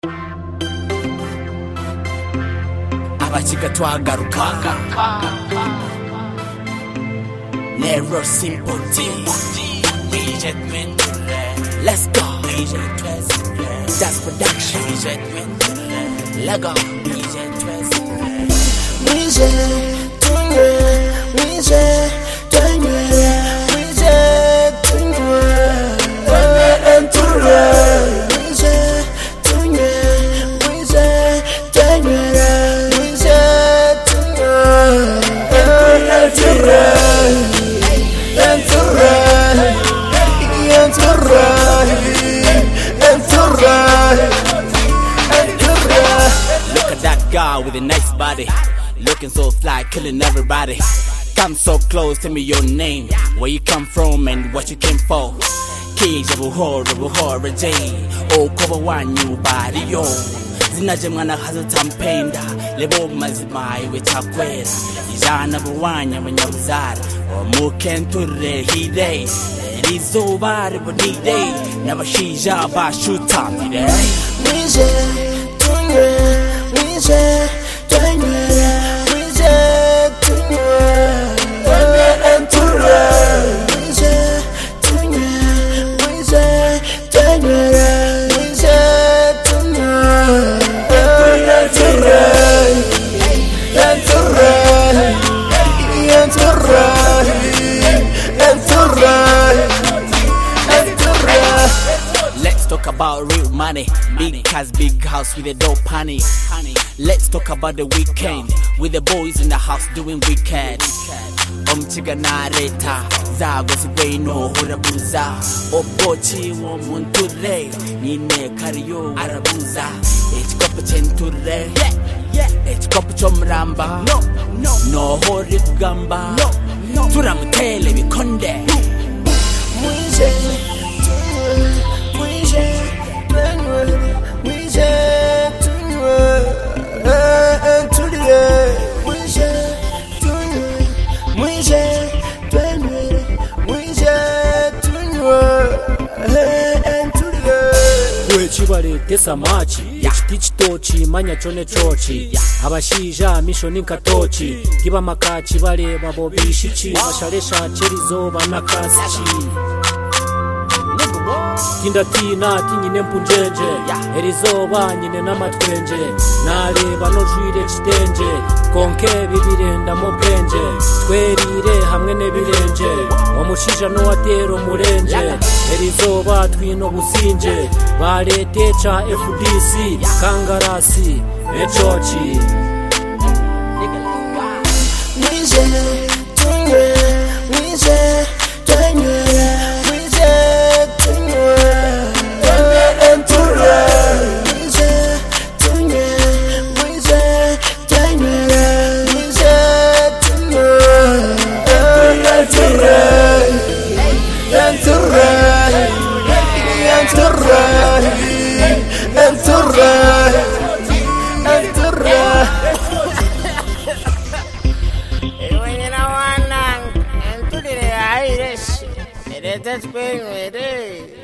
abakiga twagaruka Nero simple T let's go that's production Lego Look at that guy with a nice body, looking so fly, killing everybody. Come so close, tell me your name, where you come from and what you came for. Cage of a horror J. Oh, cover one new body, yo. Zinaje mwana hazo tampenda, lebo mazima iwe chakwera. Ijana buwanya manyamzara, omukenture hide. Rizoba ribonide, nabashija bashuta mide. Wize, tunye, wize, tunye, wize, tunye, enture. Wize, tunye, wize, tunye, wize, tunye, Let's talk about real money. Big cars, big house with a dope honey. Let's talk about the weekend with the boys in the house doing weekend. Omchiga nareta zago zibweno hurabuza obochi wo munture nine kariyo arabuza ekikopo chenture ekikopo chomramba no hori kugamba turamutele bikonde wize, wize, wize, tunye, enture. Wize, tunye, wize, tunye, wize, tunye, enture. wechibale tesa machi ekiti kitoki manya chone chochi abashija mishoni nkatoki kiba makachi bale babo bishiki bashalesha cherizoba nakasichi tindatina tinyine mpunjenje erizoba nyine namatwenje nareba nojwire kitenje konke bibirenda mu bwenje twerire hamwe nebirenje omushija no watero murenje erizoba twino businje baletecha FDC kangarasi echochi Wize, tunye, wize, tunye, wize, tunye, enture. Wize, tunye, wize, tunye, wize, tunye, enture. When I want to the Irish, it is Spain with it.